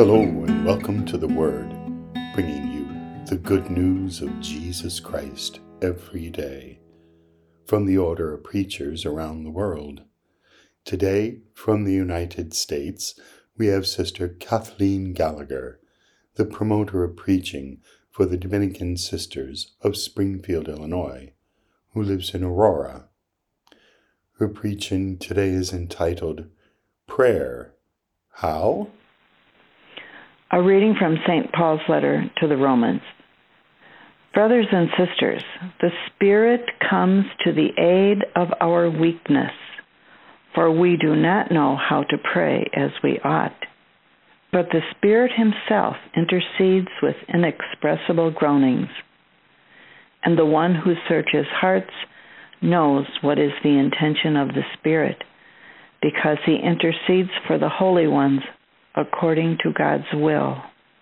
Hello and welcome to The Word, bringing you the good news of Jesus Christ every day from the Order of Preachers around the world. Today, from the United States, we have Sister Kathleen Gallagher, the promoter of preaching for the Dominican Sisters of Springfield, Illinois, who lives in Aurora. Her preaching today is entitled, Prayer. How? A reading from St. Paul's letter to the Romans. Brothers and sisters, the Spirit comes to the aid of our weakness, for we do not know how to pray as we ought. But the Spirit Himself intercedes with inexpressible groanings, and the one who searches hearts knows what is the intention of the Spirit, because He intercedes for the holy ones according to God's will.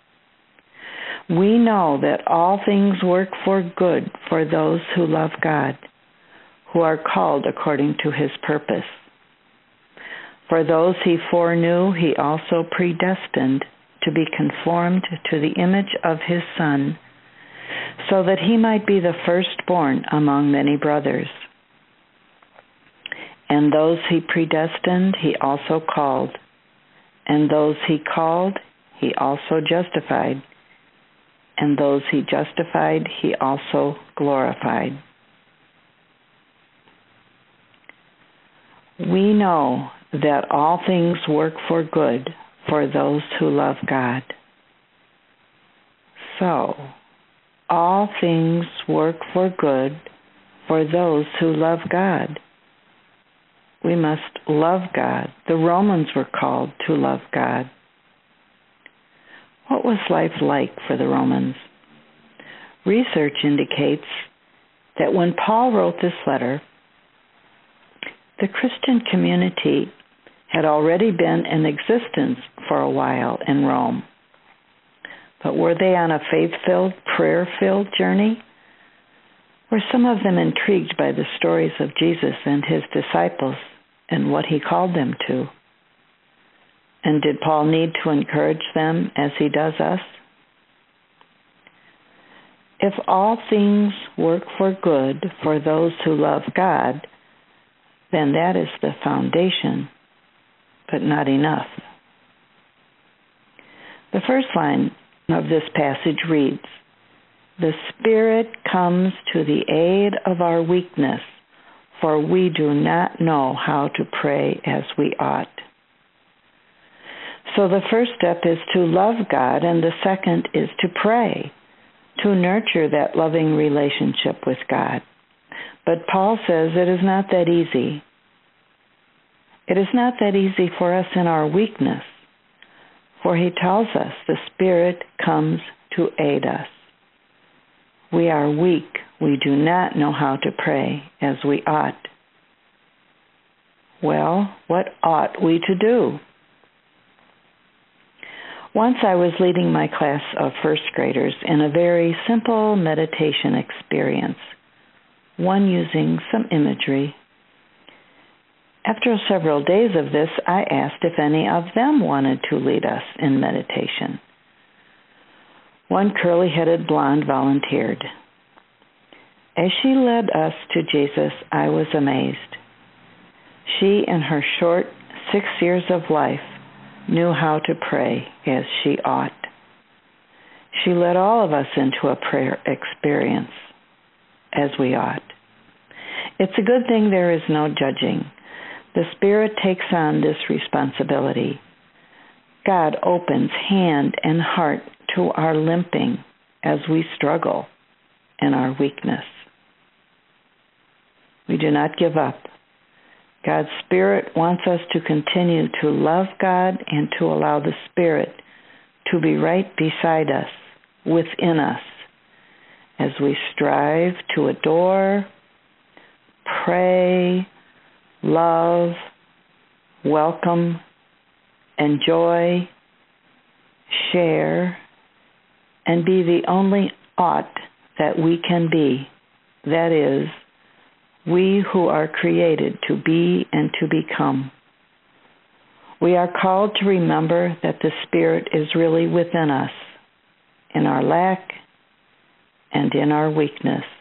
We know that all things work for good for those who love God, who are called according to His purpose. For those He foreknew, He also predestined to be conformed to the image of His Son, so that He might be the firstborn among many brothers. And those He predestined, He also called. And those He called, He also justified. And those He justified, He also glorified. We know that all things work for good for those who love God. So, all things work for good for those who love God. We must love God. The Romans were called to love God. What was life like for the Romans? Research indicates that when Paul wrote this letter, the Christian community had already been in existence for a while in Rome. But were they on a faith-filled, prayer-filled journey? Were some of them intrigued by the stories of Jesus and His disciples and what He called them to? And did Paul need to encourage them as he does us? If all things work for good for those who love God, then that is the foundation, but not enough. The first line of this passage reads, "The Spirit comes to the aid of our weakness, for we do not know how to pray as we ought." So the first step is to love God, and the second is to pray, to nurture that loving relationship with God. But Paul says it is not that easy. It is not that easy for us in our weakness, for he tells us the Spirit comes to aid us. We are weak. We do not know how to pray as we ought. Well, what ought we to do? Once I was leading my class of first graders in a very simple meditation experience, one using some imagery. After several days of this, I asked if any of them wanted to lead us in meditation. One curly-headed blonde volunteered. As she led us to Jesus, I was amazed. She, in her short 6 years of life, knew how to pray as she ought. She led all of us into a prayer experience as we ought. It's a good thing there is no judging. The Spirit takes on this responsibility. God opens hand and heart to our limping as we struggle in our weakness. We do not give up. God's Spirit wants us to continue to love God and to allow the Spirit to be right beside us, within us, as we strive to adore, pray, love, welcome, enjoy, share, and be the only ought that we can be. That is, we who are created to be and to become. We are called to remember that the Spirit is really within us, in our lack and in our weakness.